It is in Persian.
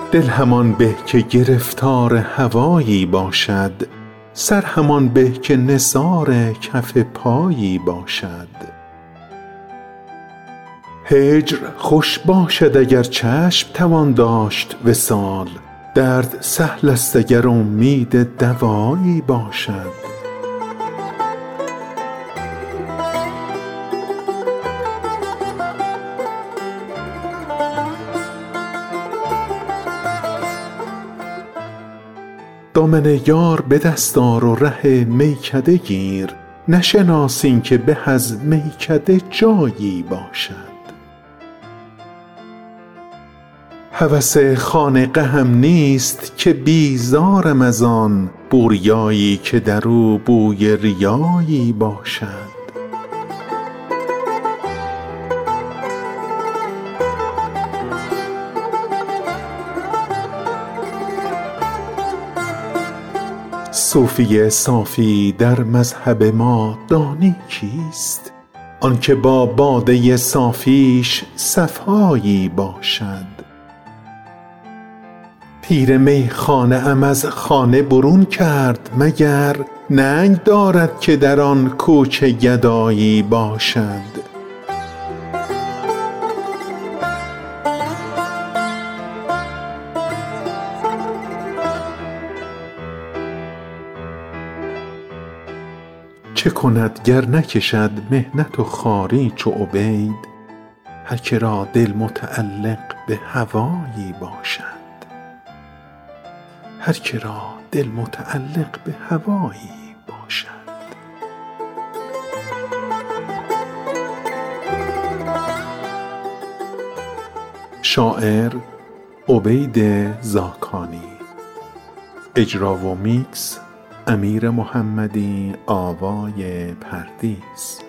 دل همان به که گرفتار هوایی باشد، سر همان به که نثار کف پایی باشد. هجر خوش باشد اگر چشم توان داشت وصال، درد سهل است اگر امید دوایی باشد. دامن یار به دست آر و ره میکده گیر، نشناس این که به از میکده جایی باشد. هوس خانقهم نیست که بیزارم از آن، بوریایی که در او بوی ریایی باشد. صوفی صافی در مذهب ما دانی کیست؟ آن که با باده صافیش صفایی باشد. پیر میخانه ام از خانه برون کرد مگر، ننگ دارد که در آن کوچه گدایی باشد. چه کند گر نکشد محنت و خواری چو عبید، هر که را دل متعلق به هوایی باشد. هر که را دل متعلق به هوایی باشد. شاعر عبید زاکانی. اجرا و میکس امیر محمدی آوای پردیس.